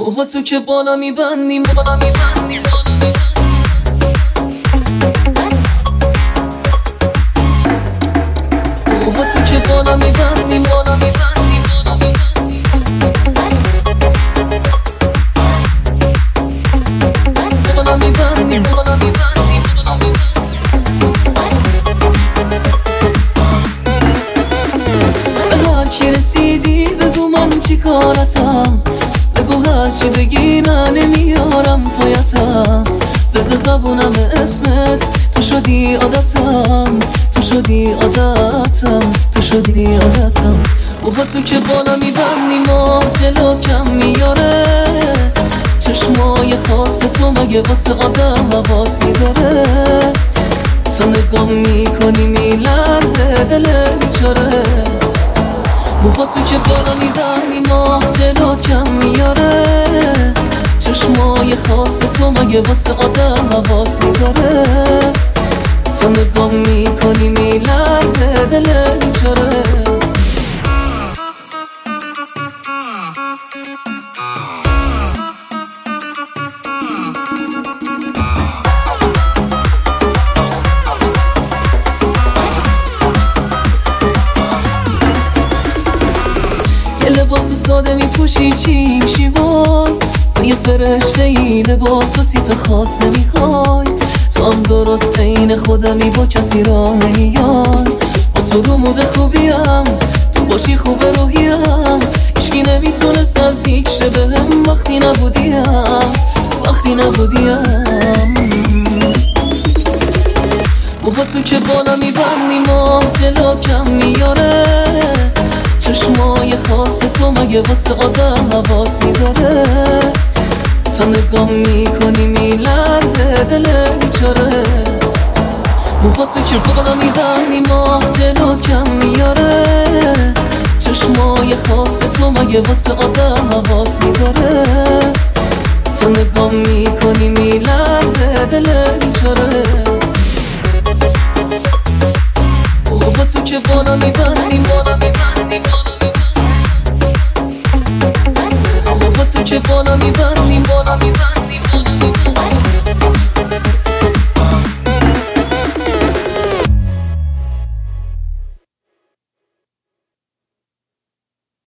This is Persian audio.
با تو که بالا میبندیم بالا میبندیم با تو که بالا میبندیم بالا میبندیم بالا میبندیم بالا میبندیم به هر کی رسیدی بگو من چی کارتم، بگو هرچی بگی نه نمیارم پایتم، بگو زبونم اسمت تو شدی عادتم، تو شدی عادتم، تو شدی عادتم. با تو که بالا میبندیم آه جلوت کم میاره، چشمای خاص تو مگه واسه آدم حواس میذاره، تو نگاه میکنی میلرزه دل بیچاره. با تو که بالا میبندیم آه جلوت کم میاره، چشمای خاص تو مگه واسه آدم حواس میذاره، تو نگاه میکنی میلرزه دل بیچاره. لباس ساده میپوشی چی شیوای، تو یه فرشته ای لباس و تیپ خاص نمیخوای، تو هم درست عین خودمی با کسی راه نمیای، با تو رو مود خوبیم تو باشی خوب روحیم، هیچکی نمیتونست نزدیک شه بهم وقتی نبودیم وقتی نبودیم. با تو که بالا میبندیم آه جلوت کم میاره، چشمای خاص تو مگه واسه آدم حواس میذاره، تو نگاه میکنی میلرزه دل بیچاره. با تو که بالا میبندیم آه جلوت کم میاره، چشمای خاص تو مگه واسه آدم حواس میذاره، تو نگاه میکنی میلرزه دل بیچاره. با تو که بالا میبندیم بالا میبندیم با تو که بالا میبندیم بالا میبندیم